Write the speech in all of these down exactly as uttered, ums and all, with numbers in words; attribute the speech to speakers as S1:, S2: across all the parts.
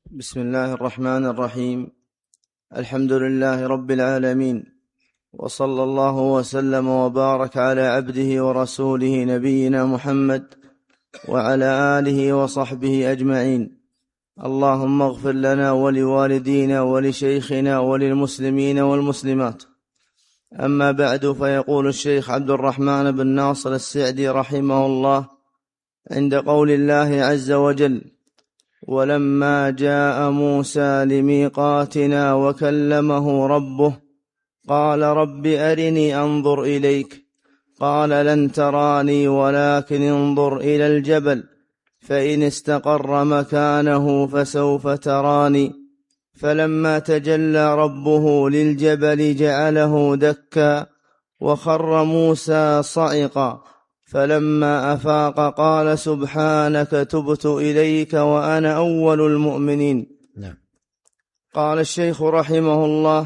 S1: بسم الله الرحمن الرحيم. الحمد لله رب العالمين، وصلى الله وسلم وبارك على عبده ورسوله نبينا محمد وعلى آله وصحبه أجمعين. اللهم اغفر لنا ولوالدينا ولشيخنا وللمسلمين والمسلمات. أما بعد، فيقول الشيخ عبد الرحمن بن ناصر السعدي رحمه الله عند قول الله عز وجل: ولما جاء موسى لميقاتنا وكلمه ربه قال رب أرني أنظر إليك قال لن تراني ولكن انظر إلى الجبل فإن استقر مكانه فسوف تراني. فلما تجلى ربه للجبل جعله دكا وخر موسى صعقا، فلما أفاق قال سبحانك تبت إليك وأنا أول المؤمنين.
S2: نعم.
S1: قال الشيخ رحمه الله: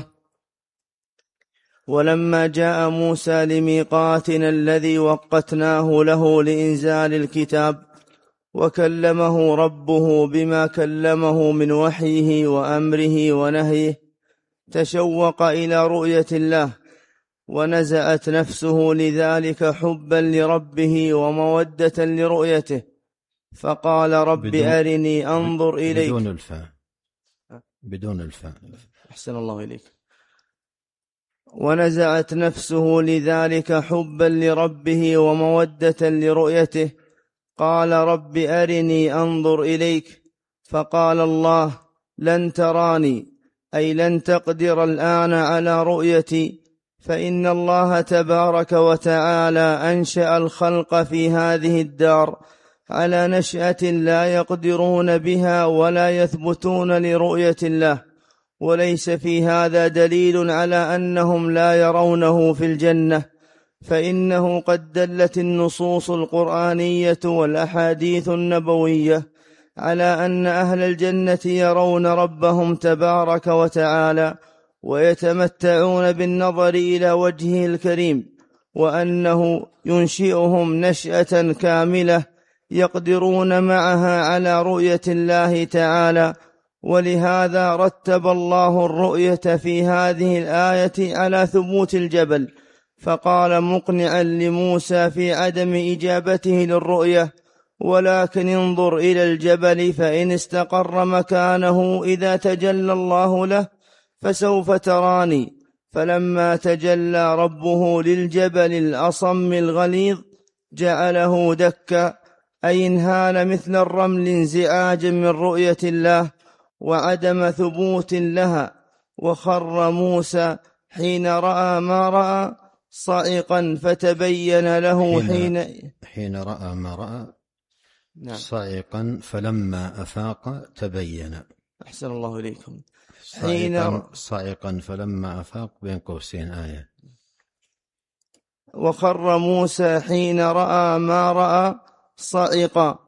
S1: ولما جاء موسى لميقاتنا الذي وقتناه له لإنزال الكتاب وكلمه ربه بما كلمه من وحيه وأمره ونهيه، تشوق إلى رؤية الله، ونزعت نفسه لذلك حبا لربه ومودة لرؤيته، فقال رب بدون أرني أنظر إليك.
S2: بدون الفاء بدون الفاء
S1: أحسن الله إليك. ونزعت نفسه لذلك حبا لربه ومودة لرؤيته، قال رب أرني أنظر إليك، فقال الله: لن تراني، أي لن تقدر الآن على رؤيتي، فإن الله تبارك وتعالى أنشأ الخلق في هذه الدار على نشأة لا يقدرون بها ولا يثبتون لرؤية الله، وليس في هذا دليل على أنهم لا يرونه في الجنة، فإنه قد دلت النصوص القرآنية والأحاديث النبوية على أن أهل الجنة يرون ربهم تبارك وتعالى ويتمتعون بالنظر إلى وجهه الكريم، وأنه ينشئهم نشأة كاملة يقدرون معها على رؤية الله تعالى. ولهذا رتب الله الرؤية في هذه الآية على ثبوت الجبل، فقال مقنعا لموسى في عدم إجابته للرؤية: ولكن انظر إلى الجبل فإن استقر مكانه إذا تجلى الله له فسوف تراني. فلما تجلى ربه للجبل الأصم الغليظ جعله دكا، أي انهال مثل الرمل انزعاجا من رؤية الله وعدم ثبوت لها. وخر موسى حين رأى ما رأى صعقا فتبين له حين
S2: حين, حين رأى ما رأى
S1: نعم.
S2: صعقا فلما أفاق تبين.
S1: أحسن الله إليكم.
S2: حين صعقا فلما أفاق بين قوسين آية.
S1: وخر موسى حين رأى ما رأى صعقا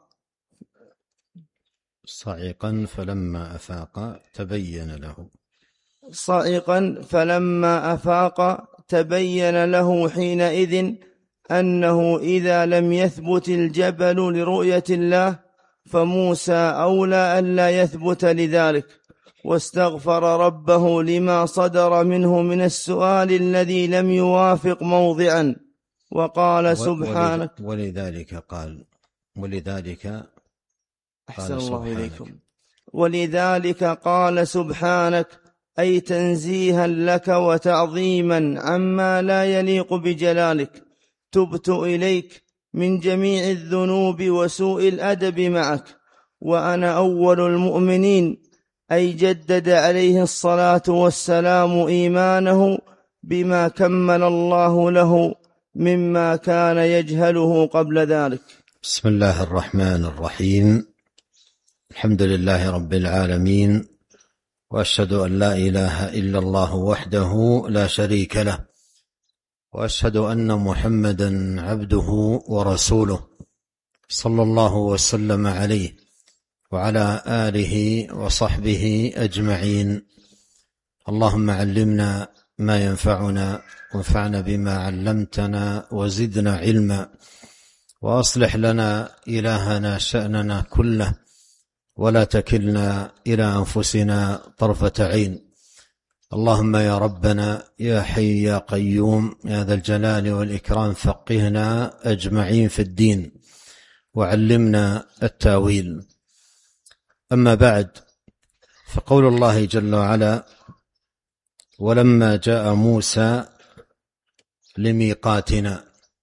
S2: صعقا فلما أفاق تبين له
S1: صعقا فلما أفاق تبين له حينئذ أنه إذا لم يثبت الجبل لرؤية الله فموسى أولى ألا يثبت لذلك، واستغفر ربه لما صدر منه من السؤال الذي لم يوافق موضعا، وقال سبحانك.
S2: ولذلك قال ولذلك
S1: أحسن الله إليكم. ولذلك قال سبحانك، أي تنزيها لك وتعظيما عما لا يليق بجلالك: تبت إليك من جميع الذنوب وسوء الأدب معك وأنا أول المؤمنين، أي جدد عليه الصلاة والسلام إيمانه بما كمل الله له مما كان يجهله قبل ذلك.
S2: بسم الله الرحمن الرحيم. الحمد لله رب العالمين، وأشهد أن لا إله إلا الله وحده لا شريك له، وأشهد أن محمدا عبده ورسوله صلى الله وسلم عليه وعلى آله وصحبه أجمعين. اللهم علمنا ما ينفعنا وانفعنا بما علمتنا وزدنا علما، وأصلح لنا إلهنا شأننا كله، ولا تكلنا إلى أنفسنا طرفة عين. اللهم يا ربنا يا حي يا قيوم يا ذا الجلال والإكرام فقهنا أجمعين في الدين وعلمنا التاويل. أما بعد، فقول الله جل وعلا: ولما جاء موسى لميقاتنا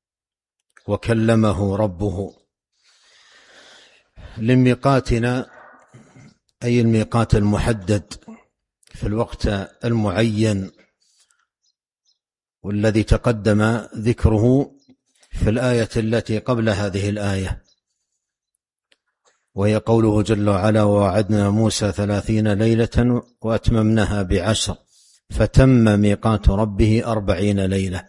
S2: وكلمه ربه. لميقاتنا أي الميقات المحدد في الوقت المعين، والذي تقدم ذكره في الآية التي قبل هذه الآية، وهي قوله جل وعلا: ووعدنا موسى ثلاثين ليلة وأتممناها بعشر فتم ميقات ربه أربعين ليلة.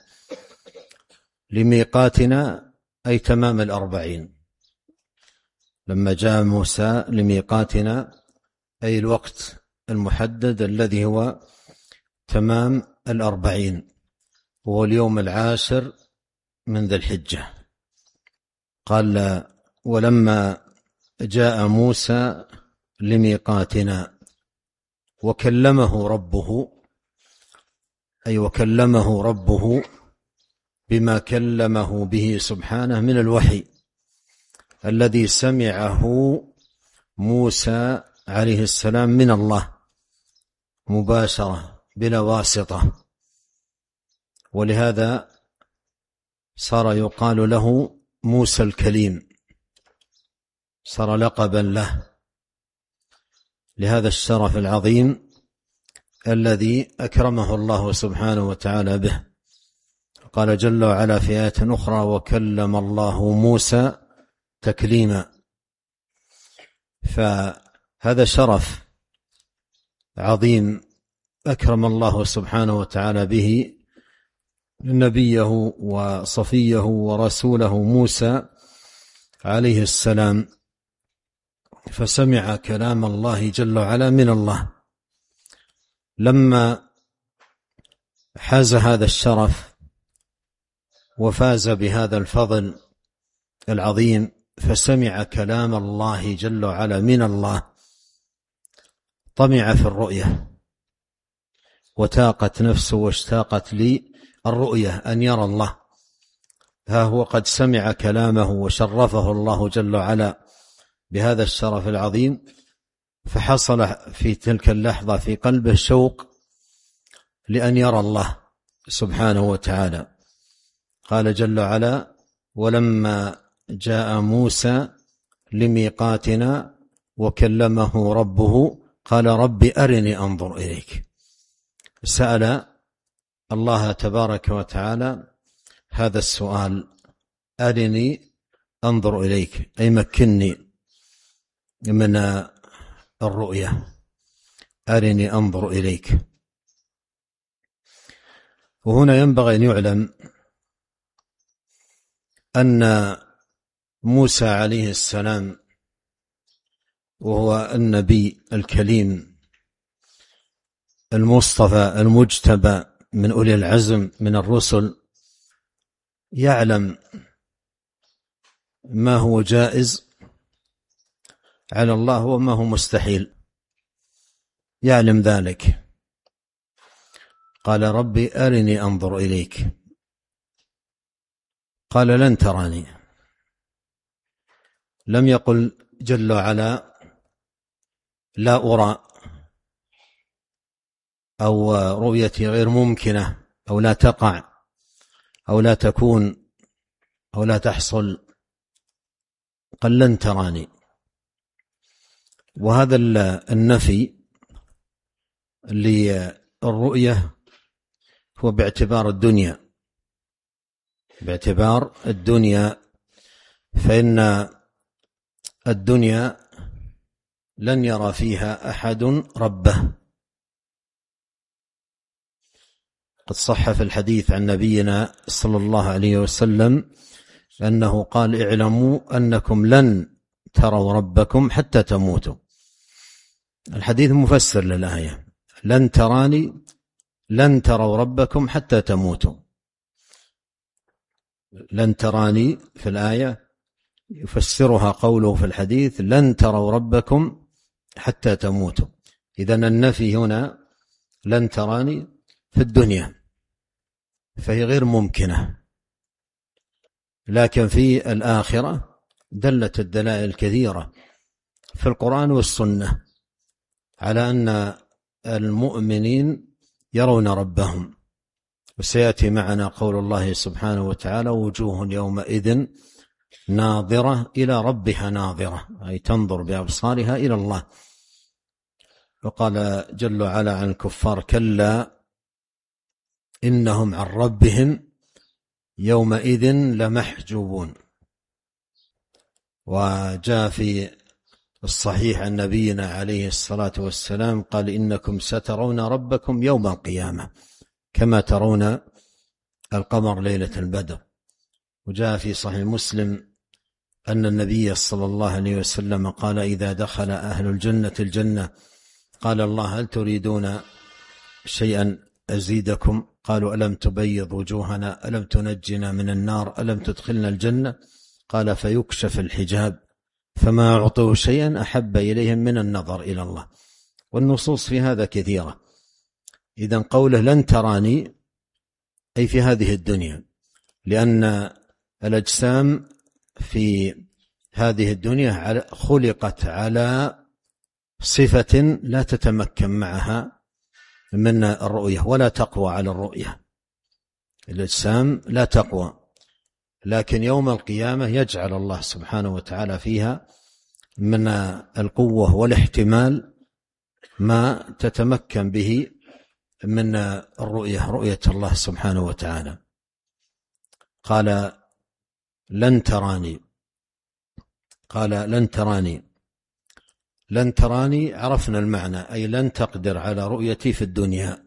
S2: لميقاتنا أي تمام الأربعين. لما جاء موسى لميقاتنا أي الوقت المحدد الذي هو تمام الأربعين، وهو اليوم العاشر من ذي الحجة. قال: ولما جاء موسى لميقاتنا وكلمه ربه، أي وكلمه ربه بما كلمه به سبحانه من الوحي الذي سمعه موسى عليه السلام من الله مباشرة بلا واسطة، ولهذا صار يقال له موسى الكليم، صار لقبا له لهذا الشرف العظيم الذي أكرمه الله سبحانه وتعالى به. قال جل وعلا في آية أخرى: وكلم الله موسى تكليما. فهذا شرف عظيم أكرم الله سبحانه وتعالى به نبيه وصفيه ورسوله موسى عليه السلام، فسمع كلام الله جل وعلا من الله. لما حاز هذا الشرف وفاز بهذا الفضل العظيم فسمع كلام الله جل وعلا من الله، طمع في الرؤية وتاقت نفسه واشتاقت لي الرؤية أن يرى الله. ها هو قد سمع كلامه وشرفه الله جل وعلا بهذا الشرف العظيم، فحصل في تلك اللحظة في قلبه شوق لأن يرى الله سبحانه وتعالى. قال جل وعلا: ولما جاء موسى لميقاتنا وكلمه ربه قال رب أرني أنظر إليك. سأل الله تبارك وتعالى هذا السؤال: أرني أنظر إليك، أي مكنني من الرؤية، أرني أنظر إليك. وهنا ينبغي أن يعلم أن موسى عليه السلام وهو النبي الكليم المصطفى المجتبى من أولي العزم من الرسل، يعلم ما هو جائز على الله وما هو مستحيل، يعلم ذلك. قال ربي أرني أنظر إليك، قال لن تراني. لم يقل جل وعلا لا أرى أو رؤيتي غير ممكنة أو لا تقع أو لا تكون أو لا تحصل، قال لن تراني. وهذا النفي للرؤية هو باعتبار الدنيا، باعتبار الدنيا، فإن الدنيا لن يرى فيها أحد ربه. قد صح في الحديث عن نبينا صلى الله عليه وسلم أنه قال: اعلموا أنكم لن تروا ربكم حتى تموتوا. الحديث مفسر للآية: لن تراني، لن تروا ربكم حتى تموتوا. لن تراني في الآية يفسرها قوله في الحديث: لن تروا ربكم حتى تموتوا. إذن النفي هنا لن تراني في الدنيا فهي غير ممكنة، لكن في الآخرة دلت الدلائل كثيرة في القرآن والسنة على أن المؤمنين يرون ربهم. وسيأتي معنا قول الله سبحانه وتعالى: وجوه يومئذ ناظرة إلى ربها ناظرة، أي تنظر بأبصارها إلى الله. وقال جل وعلا عن الكفار: كلا إنهم عن ربهم يومئذ لمحجوبون. وجاء في الصحيح عن نبينا عليه الصلاة والسلام قال: إنكم سترون ربكم يوم القيامة كما ترون القمر ليلة البدر. وجاء في صحيح مسلم أن النبي صلى الله عليه وسلم قال: إذا دخل أهل الجنة الجنة قال الله: هل تريدون شيئا أزيدكم؟ قالوا: ألم تبيض وجوهنا، ألم تنجنا من النار، ألم تدخلنا الجنة؟ قال: فيكشف الحجاب فما أعطوا شيئا أحب إليهم من النظر إلى الله. والنصوص في هذا كثيرة. إذن قوله لن تراني أي في هذه الدنيا، لأن الأجسام في هذه الدنيا خلقت على صفة لا تتمكن معها من الرؤية ولا تقوى على الرؤية. الأجسام لا تقوى، لكن يوم القيامة يجعل الله سبحانه وتعالى فيها من القوة والاحتمال ما تتمكن به من الرؤية، رؤية الله سبحانه وتعالى. قال: لن تراني، قال: لن تراني، لن تراني عرفنا المعنى، أي لن تقدر على رؤيتي في الدنيا،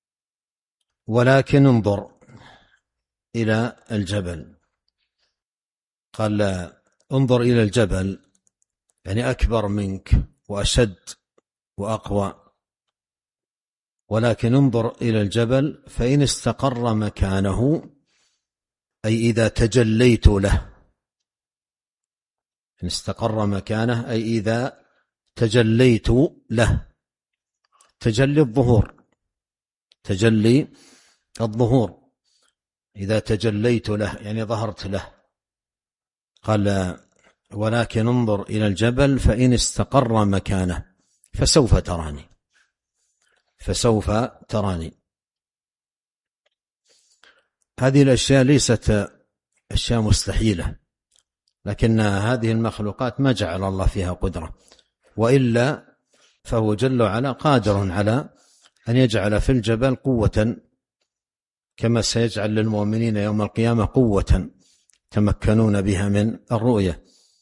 S2: ولكن انظر إلى الجبل. قال: انظر إلى الجبل يعني أكبر منك وأشد وأقوى، ولكن انظر إلى الجبل فإن استقر مكانه، أي إذا تجليت له، إن استقر مكانه أي إذا تجليت له. تجلي الظهور، تجلي الظهور، إذا تجليت له يعني ظهرت له. قال: ولكن انظر إلى الجبل فإن استقر مكانه فسوف تراني، فسوف تراني. هذه الأشياء ليست أشياء مستحيلة، لكن هذه المخلوقات ما جعل الله فيها قدرة، وإلا فهو جل وعلا قادر على أن يجعل في الجبل قوة، كما سيجعل للمؤمنين يوم القيامة قوة تمكنون بها من الرؤية.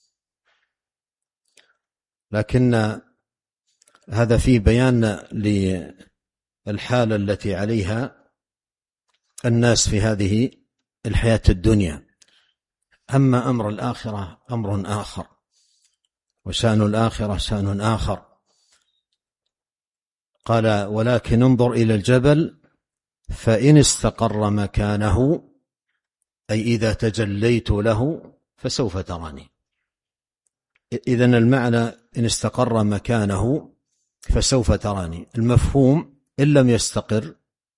S2: لكن هذا فيه بيان للحالة التي عليها الناس في هذه الحياة الدنيا. أما أمر الآخرة أمر آخر، وشأن الآخرة شأن آخر. قال: ولكن انظر إلى الجبل فإن استقر مكانه، أي إذا تجليت له فسوف تراني. إذن المعنى إن استقر مكانه فسوف تراني. المفهوم إن لم يستقر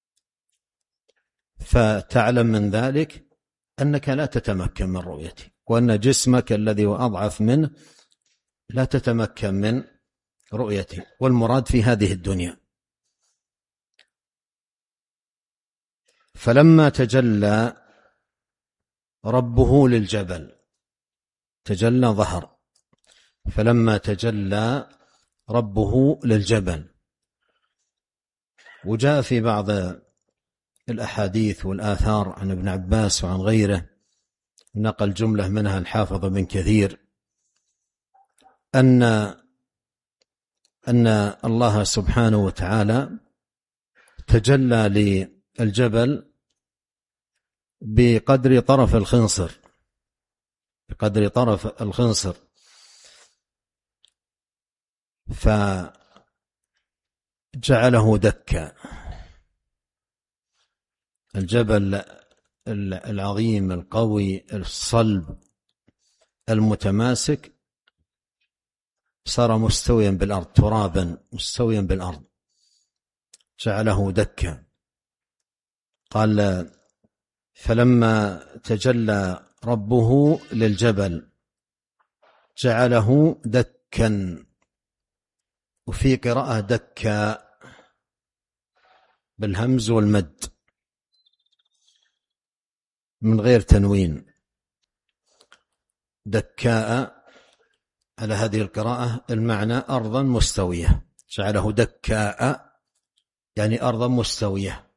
S2: فتعلم من ذلك أنك لا تتمكن من رؤيتي، وأن جسمك الذي هو أضعف منه لا تتمكن من رؤيتي، والمراد في هذه الدنيا. فلما تجلى ربه للجبل، تجلى ظهر، فلما تجلى ربه للجبل. وجاء في بعض الأحاديث والآثار عن ابن عباس وعن غيره، نقل جملة منها الحافظ بن كثير، أن أن الله سبحانه وتعالى تجلى للجبل بقدر طرف الخنصر، بقدر طرف الخنصر، فجعله دكا. الجبل العظيم القوي الصلب المتماسك صار مستويا بالأرض، ترابا مستويا بالأرض، جعله دكا. قال فلما تجلى ربه للجبل جعله دكا، وفي قراءة دكا بالهمز والمد من غير تنوين، دكاء. على هذه القراءة المعنى أرضا مستوية، جعله دكاء يعني أرضا مستوية.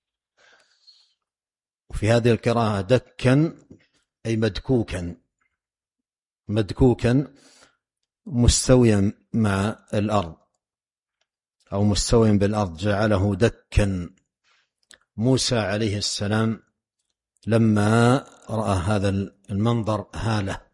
S2: وفي هذه القراءة دكا أي مدكوكا، مدكوكا مستويا مع الأرض أو مستويا بالأرض، جعله دكا. موسى عليه السلام لما رأى هذا المنظر هاله،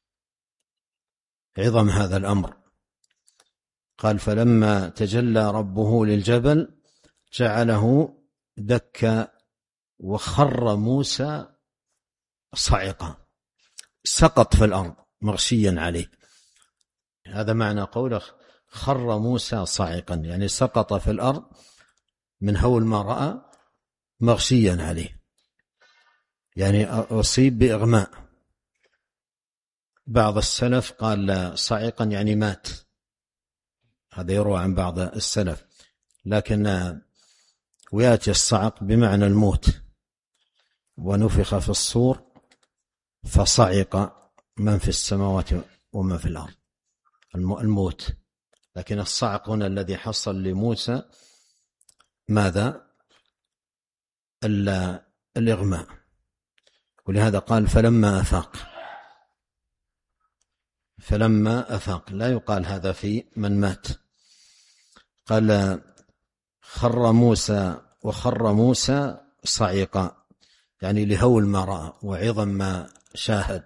S2: عظم هذا الأمر. قال فلما تجلى ربه للجبل جعله دكا وخر موسى صعقا، سقط في الأرض مغشيا عليه. هذا معنى قوله خر موسى صعقا، يعني سقط في الأرض من هول ما رأى مغشيا عليه، يعني أصيب بإغماء. بعض السلف قال صعقا يعني مات، هذا يروى عن بعض السلف، لكن وياتي الصعق بمعنى الموت. ونفخ في الصور فصعق من في السماوات ومن في الأرض، الموت. لكن الصعق هنا الذي حصل لموسى ماذا؟ الإغماء. ولهذا قال فلما أفاق، فلما أفاق، لا يقال هذا في من مات. قال خر موسى وخر موسى صعقا، يعني لهول ما رأى وعظم ما شاهد.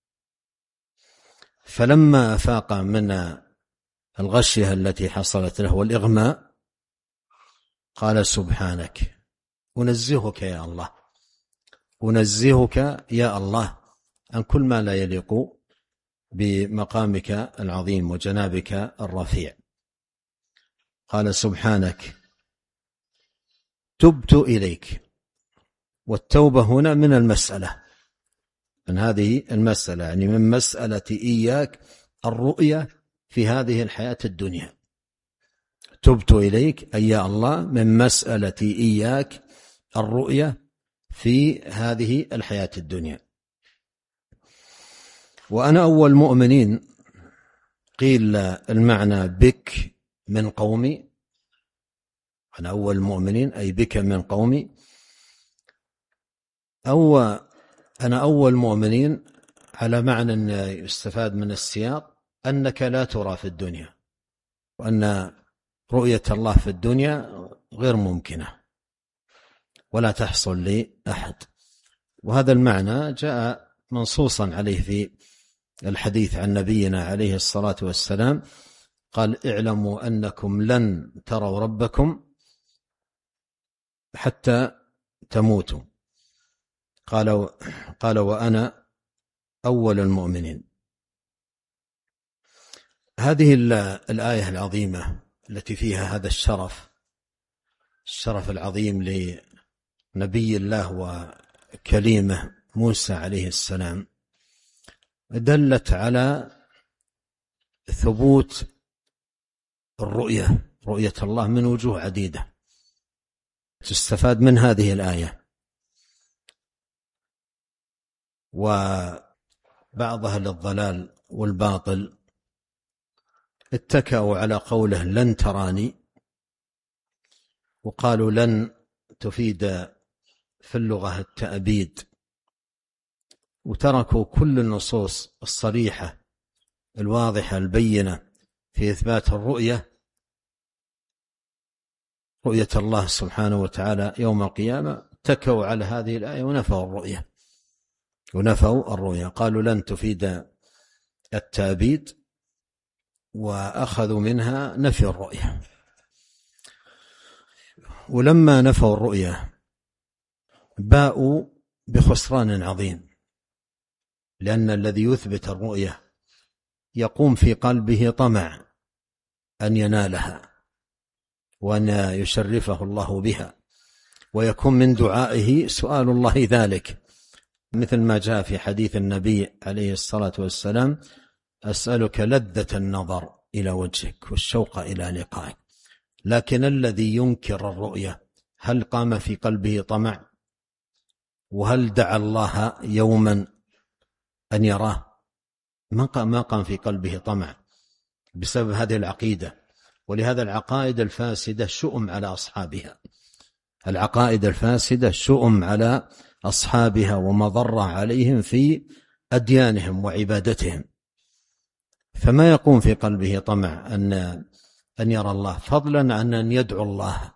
S2: فلما أفاق من الغشية التي حصلت له والإغماء قال سبحانك، أنزهك يا الله، أنزهك يا الله عن كل ما لا يليق بمقامك العظيم وجنابك الرفيع. قال سبحانك تبت إليك. والتوبة هنا من المسألة، من هذه المسألة، يعني من مسألة إياك الرؤية في هذه الحياة الدنيا. تبت إليك أي يا الله من مسألة إياك الرؤية في هذه الحياة الدنيا. وأنا أول مؤمنين، قيل المعنى بك من قومي، أنا أول مؤمنين أي بك من قومي، أو أنا أول مؤمنين على معنى أن يستفاد من السياق أنك لا ترى في الدنيا، وأن رؤية الله في الدنيا غير ممكنة ولا تحصل لأحد. وهذا المعنى جاء منصوصا عليه في الحديث عن نبينا عليه الصلاة والسلام، قال اعلموا أنكم لن تروا ربكم حتى تموتوا. قال قال وأنا أول المؤمنين. هذه الآية العظيمة التي فيها هذا الشرف، الشرف العظيم لنبي الله وكليمه موسى عليه السلام، دلت على ثبوت الرؤية، رؤية الله من وجوه عديدة تستفاد من هذه الآية. وبعض أهل الضلال والباطل اتكأوا على قوله لن تراني، وقالوا لن تفيد في اللغة التأبيد، وتركوا كل النصوص الصريحة الواضحة البينة في إثبات الرؤية، رؤية الله سبحانه وتعالى يوم القيامة. اتكأوا على هذه الآية ونفوا الرؤية، ونفوا الرؤية، قالوا لن تفيد التأبيد، وأخذوا منها نفي الرؤية. ولما نفوا الرؤية باءوا بخسران عظيم، لأن الذي يثبت الرؤية يقوم في قلبه طمع أن ينالها وأن يشرفه الله بها، ويكون من دعائه سؤال الله ذلك، مثل ما جاء في حديث النبي عليه الصلاة والسلام: أسألك لذة النظر إلى وجهك والشوق إلى لقائك. لكن الذي ينكر الرؤية هل قام في قلبه طمع؟ وهل دعا الله يوما أن يراه؟ ما قام في قلبه طمع بسبب هذه العقيدة. ولهذا العقائد الفاسدة شؤم على أصحابها، العقائد الفاسدة شؤم على أصحابها ومضرة عليهم في أديانهم وعبادتهم. فما يقوم في قلبه طمع أن أن يرى الله، فضلا عن أن يدعو الله.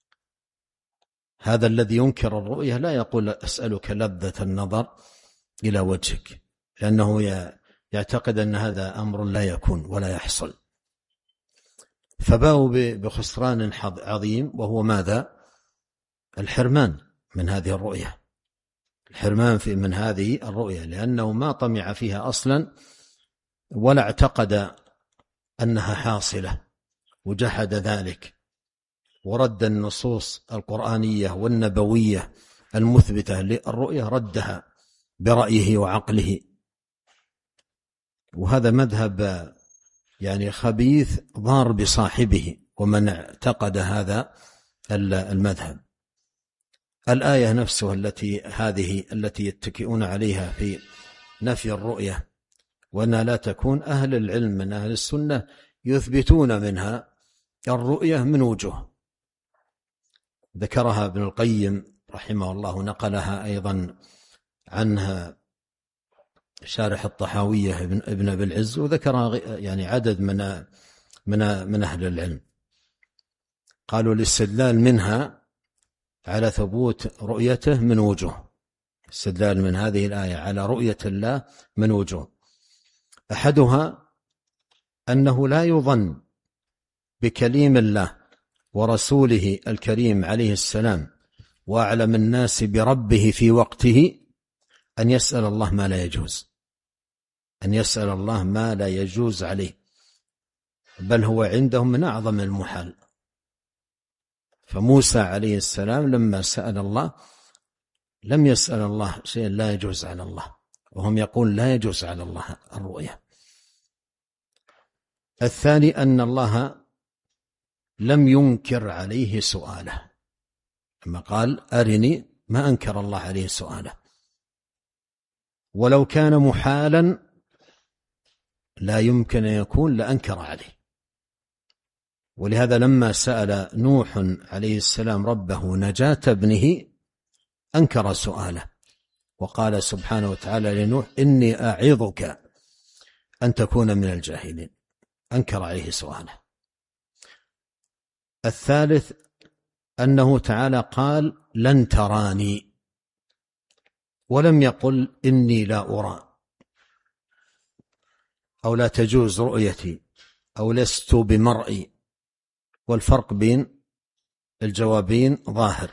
S2: هذا الذي ينكر الرؤية لا يقول أسألك لذة النظر إلى وجهك، لأنه يعتقد أن هذا أمر لا يكون ولا يحصل. فباءوا بخسران عظيم، وهو ماذا؟ الحرمان من هذه الرؤية، الحرمان في من هذه الرؤية، لأنه ما طمع فيها أصلا ولا اعتقد أنها حاصلة، وجحد ذلك، ورد النصوص القرآنية والنبوية المثبتة للرؤية ردها برأيه وعقله. وهذا مذهب يعني خبيث ضار بصاحبه ومن اعتقد هذا المذهب. الآية نفسها التي هذه التي يتكئون عليها في نفي الرؤية وأنها لا تكون، أهل العلم من أهل السنة يثبتون منها الرؤية من وجوه، ذكرها ابن القيم رحمه الله، نقلها أيضا عنها شارح الطحاوية ابن أبي العز، وذكرها يعني عدد من من من أهل العلم. قالوا الاستدلال منها على ثبوت رؤيته من وجوه، استدلال من هذه الآية على رؤية الله من وجوه. أحدها أنه لا يظن بكليم الله ورسوله الكريم عليه السلام وأعلم الناس بربه في وقته أن يسأل الله ما لا يجوز، أن يسأل الله ما لا يجوز عليه، بل هو عندهم من أعظم المحال. فموسى عليه السلام لما سأل الله لم يسأل الله شيئا لا يجوز على الله، وهم يقول لا يجوز على الله الرؤية. الثاني أن الله لم ينكر عليه سؤاله، لما قال أرني ما أنكر الله عليه سؤاله، ولو كان محالا لا يمكن أن يكون لأنكر عليه. ولهذا لما سأل نوح عليه السلام ربه نجاة ابنه أنكر سؤاله، وقال سبحانه وتعالى لنوح إني أعظك أن تكون من الجاهلين، أنكر عليه سؤاله. الثالث أنه تعالى قال لن تراني، ولم يقل إني لا أرى أو لا تجوز رؤيتي أو لست بمرئي، والفرق بين الجوابين ظاهر.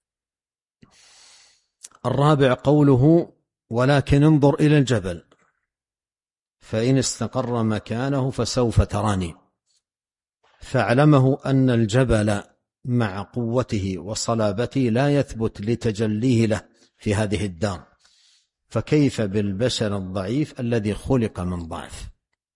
S2: الرابع قوله ولكن انظر إلى الجبل فإن استقر مكانه فسوف تراني، فاعلمه أن الجبل مع قوته وصلابته لا يثبت لتجليه له في هذه الدار، فكيف بالبشر الضعيف الذي خلق من ضعف.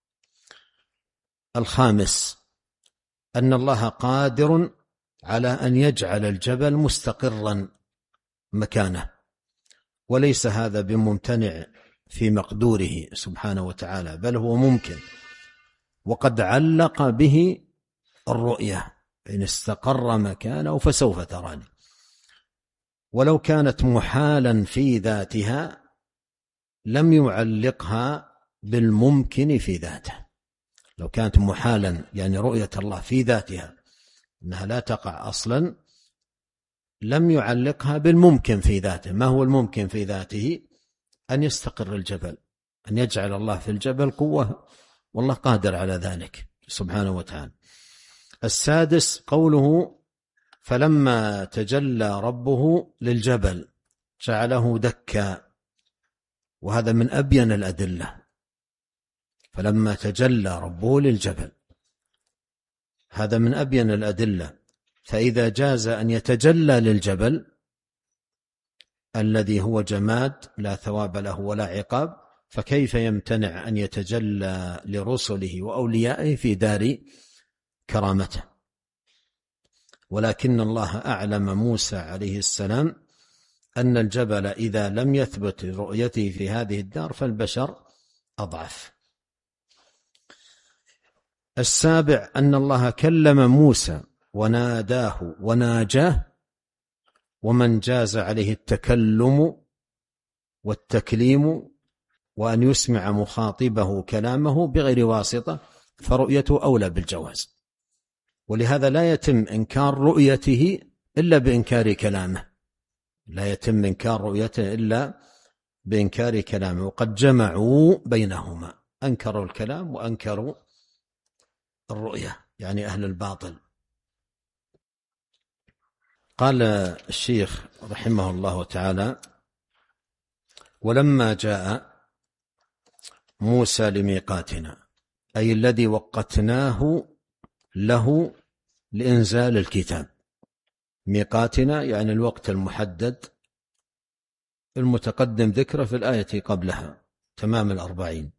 S2: الخامس أن الله قادر على أن يجعل الجبل مستقرا مكانه، وليس هذا بممتنع في مقدوره سبحانه وتعالى، بل هو ممكن، وقد علق به الرؤية إن استقر مكانه فسوف تراني. ولو كانت محالا في ذاتها لم يعلقها بالممكن في ذاته. لو كانت محالا يعني رؤية الله في ذاتها أنها لا تقع أصلا لم يعلقها بالممكن في ذاته. ما هو الممكن في ذاته؟ أن يستقر الجبل، أن يجعل الله في الجبل قوة، والله قادر على ذلك سبحانه وتعالى. السادس قوله فلما تجلى ربه للجبل جعله دكا، وهذا من أبين الأدلة. فلما تجلى ربه للجبل، هذا من أبين الأدلة. فإذا جاز أن يتجلى للجبل الذي هو جماد لا ثواب له ولا عقاب، فكيف يمتنع أن يتجلى لرسله وأوليائه في دار كرامته؟ ولكن الله أعلم موسى عليه السلام أن الجبل إذا لم يثبت رؤيته في هذه الدار فالبشر أضعف. السابع أن الله كلم موسى وناداه وناجاه، ومن جاز عليه التكلم والتكليم وأن يسمع مخاطبه كلامه بغير واسطة فرؤيته أولى بالجواز. ولهذا لا يتم إنكار رؤيته إلا بإنكار كلامه، لا يتم إنكار رؤيته إلا بإنكار كلامه. وقد جمعوا بينهما، أنكروا الكلام وأنكروا الرؤية، يعني أهل الباطل. قال الشيخ رحمه الله تعالى: ولما جاء موسى لميقاتنا، أي الذي وقتناه له لإنزال الكتاب. ميقاتنا يعني الوقت المحدد المتقدم ذكره في الآية قبلها، تمام الأربعين.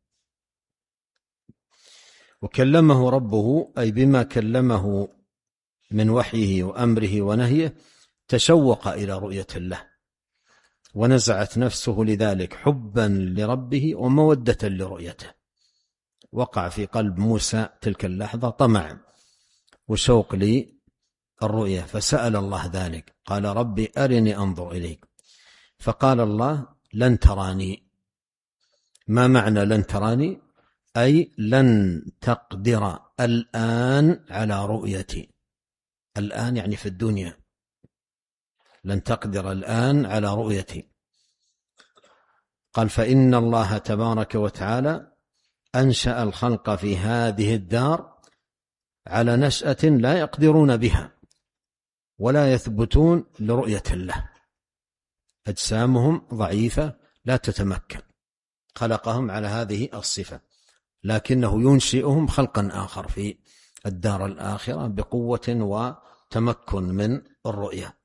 S2: وكلمه ربه أي بما كلمه من وحيه وأمره ونهيه، تشوق إلى رؤية الله، ونزعت نفسه لذلك حبا لربه ومودة لرؤيته. وقع في قلب موسى تلك اللحظة طمع وشوق للرؤية، فسأل الله ذلك، قال: ربي أرني أنظر إليك. فقال الله: لن تراني. ما معنى لن تراني؟ أي لن تقدر الآن على رؤيتي. الآن يعني في الدنيا، لن تقدر الآن على رؤيتي. قال: فإن الله تبارك وتعالى أنشأ الخلق في هذه الدار على نشأة لا يقدرون بها ولا يثبتون لرؤية الله، أجسامهم ضعيفة لا تتمكن، خلقهم على هذه الصفة، لكنه ينشئهم خلقا آخر في الدار الآخرة بقوة وتمكن من الرؤية.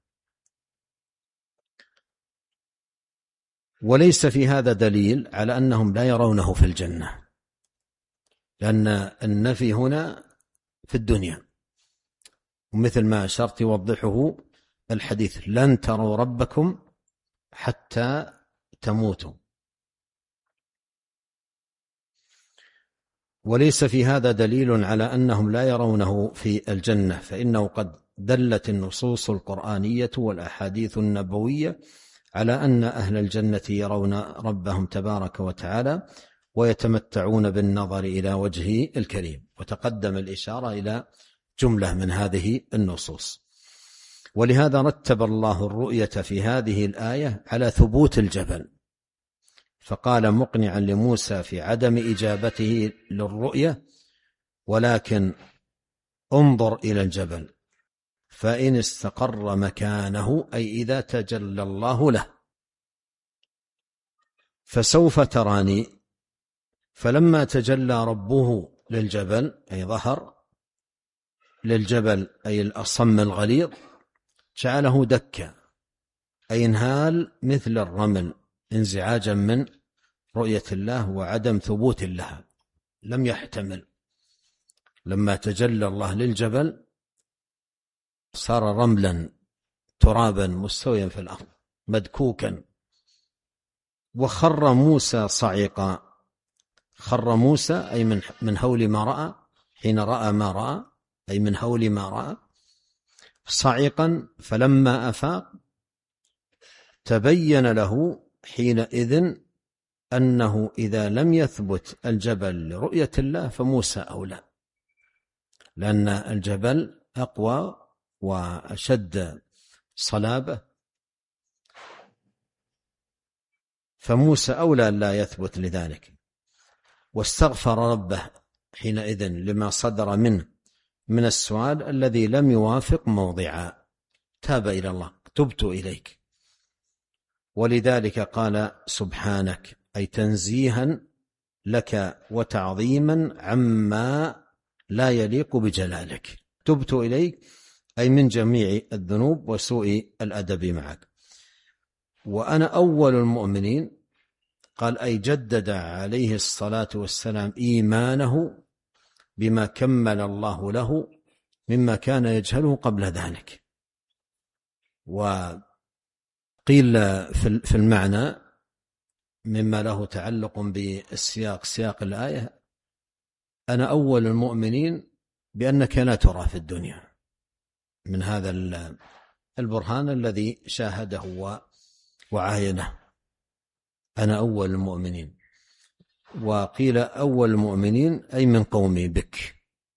S2: وليس في هذا دليل على أنهم لا يرونه في الجنة، لأن النفي هنا في الدنيا، ومثل ما أشرت يوضحه الحديث: لن تروا ربكم حتى تموتوا. وليس في هذا دليل على أنهم لا يرونه في الجنة، فإنه قد دلت النصوص القرآنية والأحاديث النبوية على أن أهل الجنة يرون ربهم تبارك وتعالى ويتمتعون بالنظر إلى وجهه الكريم. وتقدم الإشارة إلى جملة من هذه النصوص. ولهذا رتب الله الرؤية في هذه الآية على ثبوت الجبل، فقال مقنعا لموسى في عدم إجابته للرؤية: ولكن انظر إلى الجبل فإن استقر مكانه، أي إذا تجلى الله له، فسوف تراني. فلما تجلى ربه للجبل أي ظهر للجبل أي الأصم الغليظ، جعله دكا أي انهال مثل الرمل، انزعاجا من رؤية الله وعدم ثبوت لها، لم يحتمل. لما تجلى الله للجبل صار رملا ترابا مستويا في الأرض مدكوكا. وخر موسى صعقا، خر موسى أي من من هول ما رأى، حين رأى ما رأى أي من هول ما رأى، صعقا. فلما أفاق تبين له حينئذ أنه إذا لم يثبت الجبل لرؤية الله فموسى أولى، لأن الجبل أقوى وأشد صلابة، فموسى أولى لا يثبت لذلك. واستغفر ربه حينئذ لما صدر منه من السؤال الذي لم يوافق موضعا، تاب إلى الله: تبت إليك. ولذلك قال سبحانك، أي تنزيها لك وتعظيما عما لا يليق بجلالك. تبت إليك أي من جميع الذنوب وسوء الأدب معك. وأنا أول المؤمنين، قال أي جدد عليه الصلاة والسلام إيمانه بما كمل الله له مما كان يجهله قبل ذلك. وقيل في المعنى مما له تعلق بالسياق، سياق الآية: أنا أول المؤمنين بأنك لا ترى في الدنيا، من هذا البرهان الذي شاهده وعاينه. أنا أول المؤمنين. وقيل أول المؤمنين أي من قومي بك،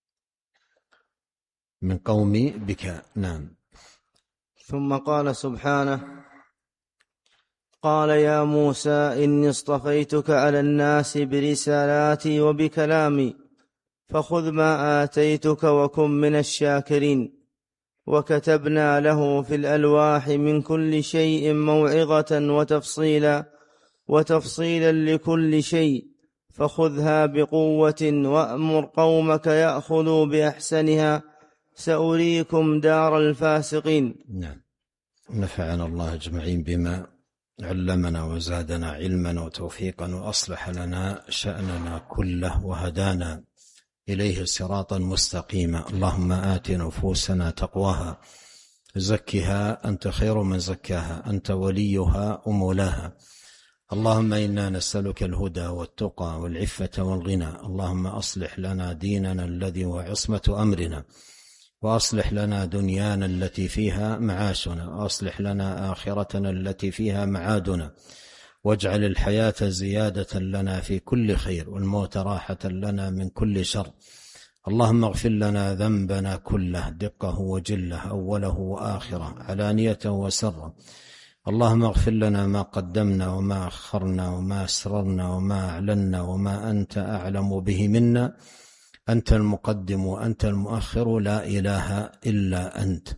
S2: من قومي بك. نعم.
S1: ثم قال سبحانه: قال يا موسى إني اصطفيتك على الناس برسالاتي وبكلامي فخذ ما آتيتك وكن من الشاكرين. وكتبنا له في الألواح من كل شيء موعظة وتفصيلا وتفصيلا لكل شيء فخذها بقوة وأمر قومك يأخذوا بأحسنها سأريكم دار الفاسقين.
S2: نعم. نفعنا الله أجمعين بما علمنا وزادنا علما وتوفيقا وأصلح لنا شأننا كله وهدانا إليه صراطا مستقيما. اللهم آت نفوسنا تقواها زكها أنت خير من زكاها أنت وليها ومولاها. اللهم إنا نسألك الهدى والتقى والعفة والغنى. اللهم أصلح لنا ديننا الذي هو عصمة أمرنا، وأصلح لنا دنيانا التي فيها معاشنا، وأصلح لنا آخرتنا التي فيها معادنا، واجعل الحياة زيادة لنا في كل خير والموت راحة لنا من كل شر. اللهم اغفر لنا ذنبنا كله دقه وجله أوله وآخره علانيته وسره. اللهم اغفر لنا ما قدمنا وما أخرنا وما أسررنا وما أعلنا وما أنت أعلم به منا. أنت المقدم وأنت المؤخر، لا إله إلا أنت.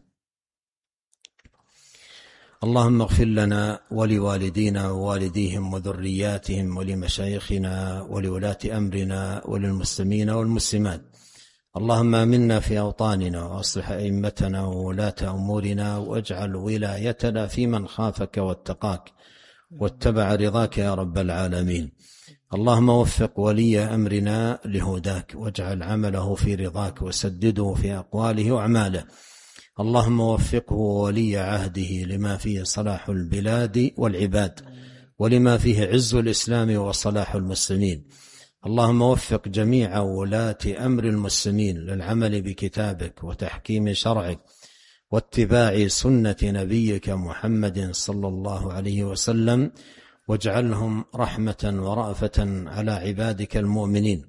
S2: اللهم اغفر لنا ولوالدينا ووالديهم وذرياتهم ولمشايخنا ولولاة أمرنا وللمسلمين والمسلمات. اللهم آمنا في أوطاننا وأصلح أئمتنا وولاة أمورنا، واجعل ولايتنا في من خافك واتقاك واتبع رضاك يا رب العالمين. اللهم وفق ولي أمرنا لهداك، واجعل عمله في رضاك وسدده في أقواله وأعماله. اللهم وفقه ولي عهده لما فيه صلاح البلاد والعباد، ولما فيه عز الإسلام وصلاح المسلمين. اللهم وفق جميع ولاة أمر المسلمين للعمل بكتابك وتحكيم شرعك واتباع سنة نبيك محمد صلى الله عليه وسلم، واجعلهم رحمة ورأفة على عبادك المؤمنين.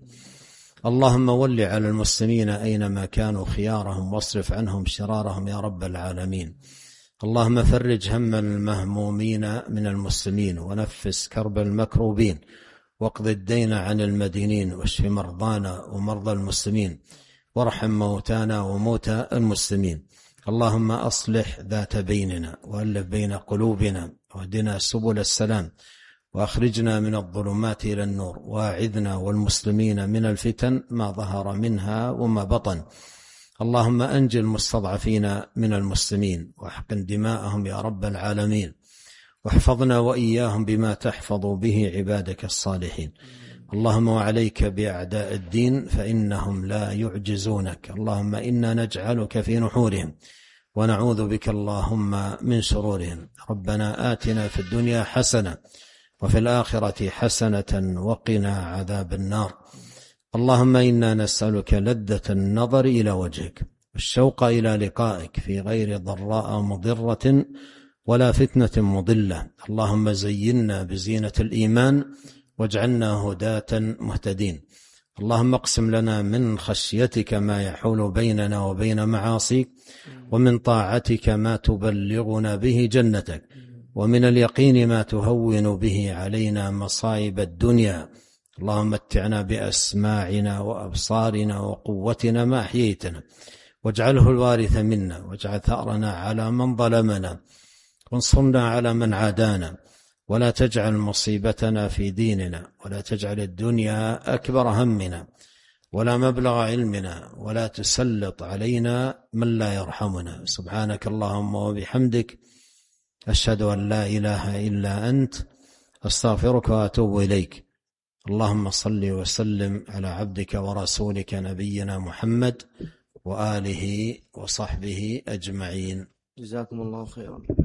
S2: اللهم ول على المسلمين أينما كانوا خيارهم، واصرف عنهم شرارهم يا رب العالمين. اللهم فرج هم المهمومين من المسلمين، ونفس كرب المكروبين، واقض الدين عن المدينين، واشف مرضانا ومرضى المسلمين، وارحم موتانا وموتى المسلمين. اللهم أصلح ذات بيننا، وألف بين قلوبنا، واهدنا سبل السلام، وأخرجنا من الظلمات إلى النور، واعذنا والمسلمين من الفتن ما ظهر منها وما بطن. اللهم أنج المستضعفين من المسلمين، واحقن دماءهم يا رب العالمين، واحفظنا وإياهم بما تحفظ به عبادك الصالحين. اللهم وعليك بأعداء الدين فإنهم لا يعجزونك. اللهم إنا نجعلك في نحورهم، ونعوذ بك اللهم من شرورهم. ربنا آتنا في الدنيا حسنة وفي الآخرة حسنة وقنا عذاب النار. اللهم إنا نسألك لذة النظر إلى وجهك، والشوق إلى لقائك في غير ضراء مضرة ولا فتنة مضلة. اللهم زينا بزينة الإيمان، واجعلنا هداة مهتدين. اللهم اقسم لنا من خشيتك ما يحول بيننا وبين معاصيك، ومن طاعتك ما تبلغنا به جنتك، ومن اليقين ما تهون به علينا مصائب الدنيا. اللهم متعنا بأسماعنا وأبصارنا وقوتنا ما أحييتنا، واجعله الوارث منا، واجعل ثأرنا على من ظلمنا، وانصرنا على من عادانا، ولا تجعل مصيبتنا في ديننا، ولا تجعل الدنيا أكبر همنا ولا مبلغ علمنا، ولا تسلط علينا من لا يرحمنا. سبحانك اللهم وبحمدك، أشهد أن لا إله إلا أنت، أستغفرك وأتوب إليك. اللهم صل وسلم على عبدك ورسولك نبينا محمد وآله وصحبه أجمعين.
S1: جزاكم الله خيرا.